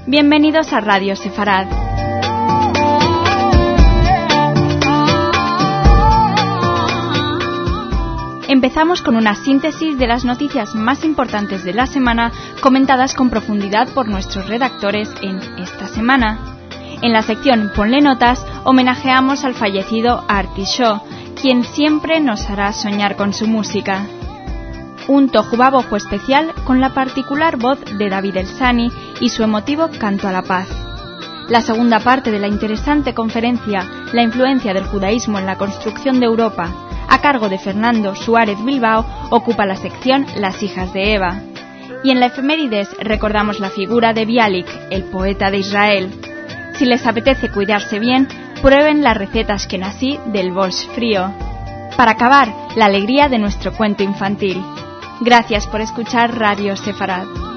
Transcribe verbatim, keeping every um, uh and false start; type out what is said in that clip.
Bienvenidos a Radio Sefarad. Empezamos con una síntesis de las noticias más importantes de la semana, comentadas con profundidad por nuestros redactores en esta semana. En la sección Ponle Notas, homenajeamos al fallecido Artie Shaw, quien siempre nos hará soñar con su música. Un tohuwabohu especial con la particular voz de David El Sani y su emotivo Canto a la Paz. La segunda parte de la interesante conferencia La influencia del judaísmo en la construcción de Europa, a cargo de Fernando Suárez Bilbao, ocupa la sección Las hijas de Eva. Y en la efemérides recordamos la figura de Bialik, el poeta de Israel. Si les apetece cuidarse bien, prueben las recetas Ashkenazí del Borscht frío. Para acabar, la alegría de nuestro cuento infantil. Gracias por escuchar Radio Sefarad.